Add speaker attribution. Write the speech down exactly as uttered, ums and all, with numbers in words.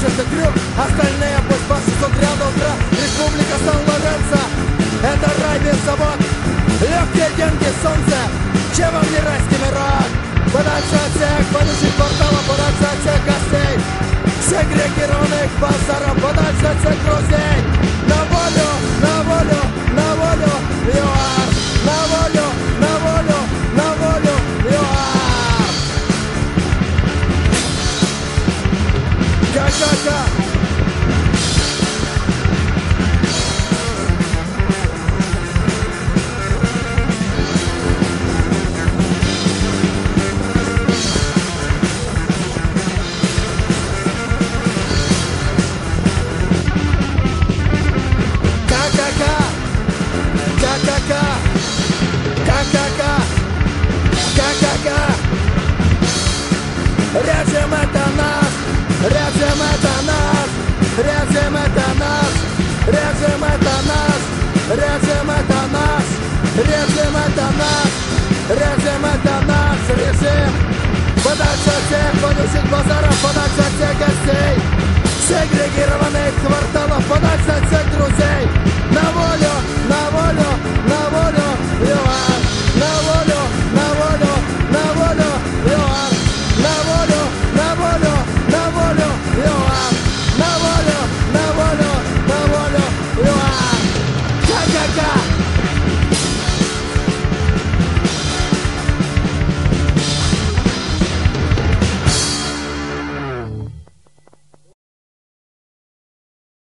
Speaker 1: это крюк, остальные пусть пасут ряд утра. Республика Сан-Лоренцо, это рай без забот. Легкие деньги, солнце, чем вам не райский мирок? Подальше от всех вонючих кварталов, подальше от всех гостей, сегрегированных базаров, подальше от всех друзей. На волю, на волю, на волю, ЮАР. На волю, на волю, на волю, ЮАР. Ка-ка-ка. Режим это наш, режим это наш, режим это наш, режим это наш, режим это наш, режим это наш, режим это наш, режим. Подальше от всех вонючих базаров, подальше от всех гостей, сегрегированных кварталов.